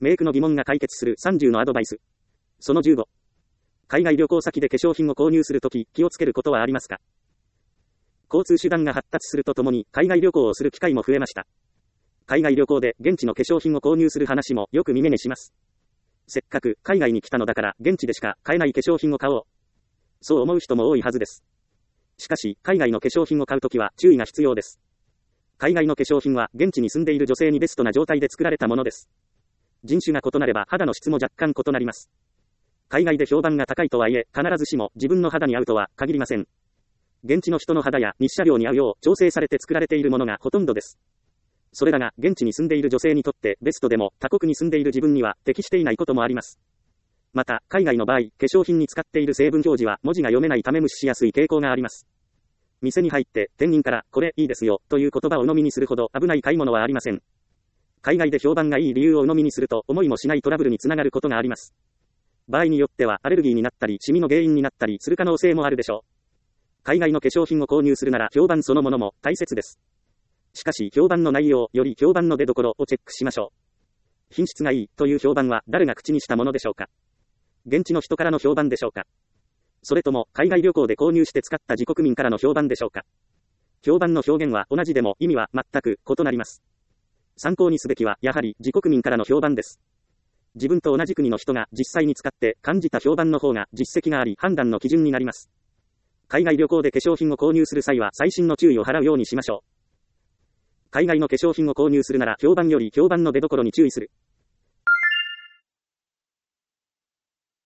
メイクの疑問が解決する30のアドバイス。その15。海外旅行先で化粧品を購入するとき、気をつけることはありますか？交通手段が発達するとともに、海外旅行をする機会も増えました。海外旅行で現地の化粧品を購入する話もよく耳にします。せっかく海外に来たのだから現地でしか買えない化粧品を買おう。そう思う人も多いはずです。しかし、海外の化粧品を買うときは注意が必要です。海外の化粧品は現地に住んでいる女性にベストな状態で作られたものです。人種が異なれば肌の質も若干異なります。海外で評判が高いとはいえ、必ずしも自分の肌に合うとは限りません。現地の人の肌や日射量に合うよう調整されて作られているものがほとんどです。それらが現地に住んでいる女性にとってベストでも他国に住んでいる自分には適していないこともあります。また、海外の場合、化粧品に使っている成分表示は文字が読めないため無視しやすい傾向があります。店に入って店員からこれいいですよという言葉を鵜呑みにするほど危ない買い物はありません。海外で評判がいい理由を鵜呑みにすると思いもしないトラブルにつながることがあります。場合によってはアレルギーになったりシミの原因になったりする可能性もあるでしょう。海外の化粧品を購入するなら評判そのものも大切です。しかし評判の内容より評判の出所をチェックしましょう。品質がいいという評判は誰が口にしたものでしょうか。現地の人からの評判でしょうか。それとも海外旅行で購入して使った自国民からの評判でしょうか。評判の表現は同じでも意味は全く異なります。参考にすべきはやはり自国民からの評判です。自分と同じ国の人が実際に使って感じた評判の方が実績があり判断の基準になります。海外旅行で化粧品を購入する際は細心の注意を払うようにしましょう。海外の化粧品を購入するなら評判より評判の出所に注意する。